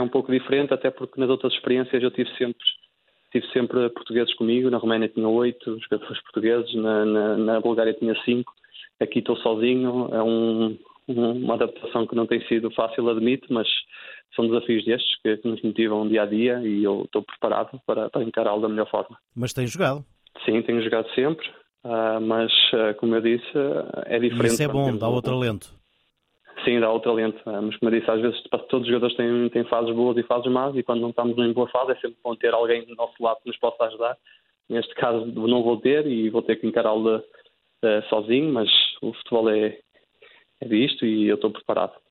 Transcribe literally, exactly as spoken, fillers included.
um pouco diferente, até porque nas outras experiências eu tive sempre, tive sempre portugueses comigo. Na Roménia tinha oito jogadores portugueses, na, na, na Bulgária tinha cinco. Aqui estou sozinho, é um, um, uma adaptação que não tem sido fácil, admito, mas são desafios destes que, que nos motivam dia a dia e eu estou preparado para, para encará-lo da melhor forma. Mas tem jogado? Sim, tenho jogado sempre, uh, mas uh, como eu disse, uh, é diferente. E isso é bom, dá outro alento. Sim, dá outro alento, uh, mas como eu disse, às vezes todos os jogadores têm, têm fases boas e fases más, e quando não estamos em boa fase é sempre bom ter alguém do nosso lado que nos possa ajudar. Neste caso não vou ter e vou ter que encará-lo uh, sozinho, mas o futebol é, é disto e eu estou preparado.